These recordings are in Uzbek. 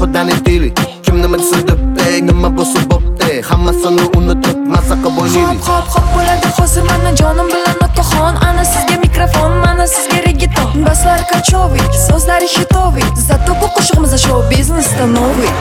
shoxidan aytaylik. Kim nima desa debdi, nima bo'lsa bo'pti. Hammasini unutib maza qilib o'ynaylik. Hop bo'ladi hozir mana jonim bilan otaxon. Ana sizga mikrofon, mana sizga reggaeton. Baslar kachoviy, so'zlari hitoviy. Zato bu qo'shig'imiz show biznesda noviy.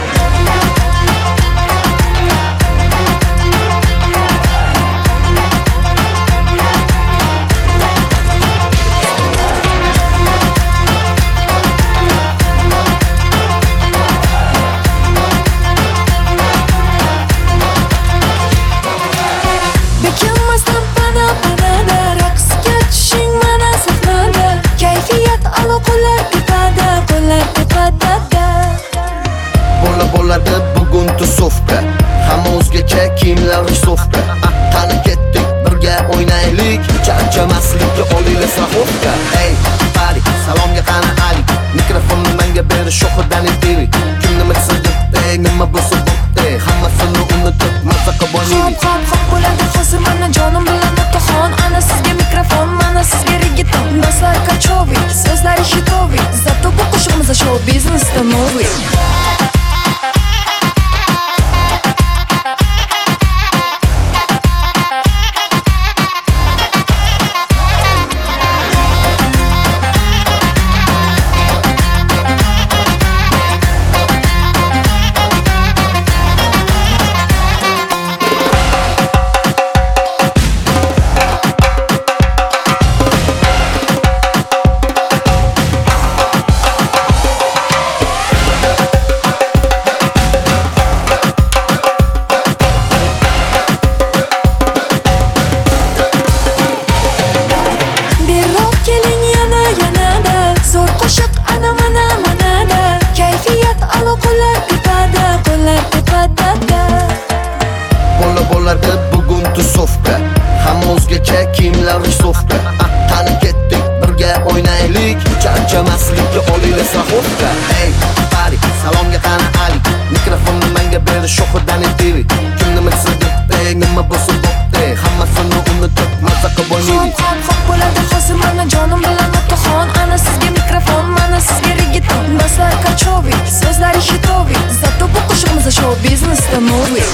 Bekinmasdan pana-panada, raqsga tushing mana sahnada. Kayfiyat alo qo'llar tepada, qo'llar tepada. Bo'ladi bugun tusovka, hamma o'zgacha kiyimlar risovka. Qani ketdik birga o'ynaylik, charchamaslikka olaylik straxovka. Ey, bari, salomga qani alik, mikrofonni menga berish shoxidan aytaylik. Kim nima desa debdi, nima bo'lsa bo'pti. Hammasini unutib maza qilib o'ynaylik. Hop bo'ladi hozir mana jonim bilan otaxon. Ana sizga mikrofon, mana sizga reggaeton. Baslar kachoviy, so'zlari hitoviy. Zato bu qo'shig'imiz show biznesda noviy. Bo'ladi bugun tusovka, hamma o'zgacha kiyimlar risovka. Qani ketdik birga o'ynaylik, charchamaslikka olaylik straxovka. Ey, bari, salomga qani alik, mikrofonni menga berish shoxidan aytaylik. Kim nima desa debdi, nima bo'lsa bo'pti. Hammasini unutib maza qilib o'ynaylik. Hop bo'ladi hozir mana jonim bilan otaxon. Ana sizga mikrofon, mana sizga reggaeton. Baslar kachoviy, so'zlari hitoviy. Zato bu qo'shig'imiz show biznesda noviy.